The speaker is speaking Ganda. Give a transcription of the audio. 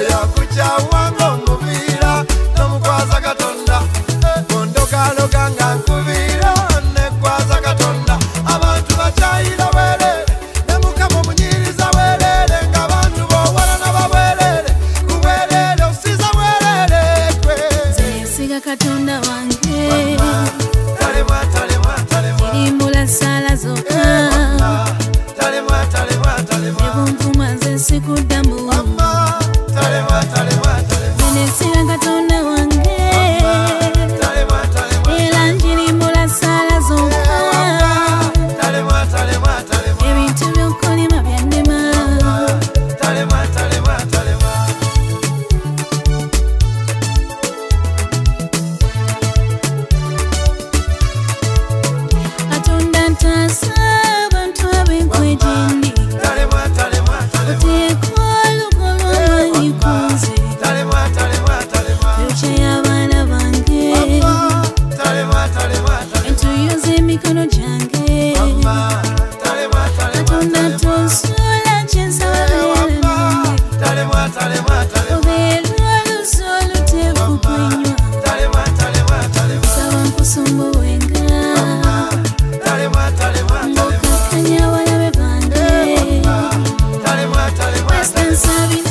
oyo akukyawanga omuviira nomukwaza Katonda ondogaloga nga nkuviira nekwaza Katonda abantu bakyayira bwerere ne Mukama omunyiriza bwerere ng'abantu b'owala n'ababwerere kubwerere osiza bwerere kwe nsiga Katonda wange talemwa irimbula ssala zokka ebunvuma nze sikuddamu nsiga Katonda wange era njirimbula ssala zokka ebintu by'okolima byannema Katonda ntaasa abantu ab'enkwejindi oteeka olugo lw'amaanyi ku nze yokya y'abaana bange entuuyo z'emikono gyange Katonda tonsuula kyensaba beera obeera oluso oluteefu kwenywa saba nkusumbuwenga ng'okakkanya abalabe bange westa nsabira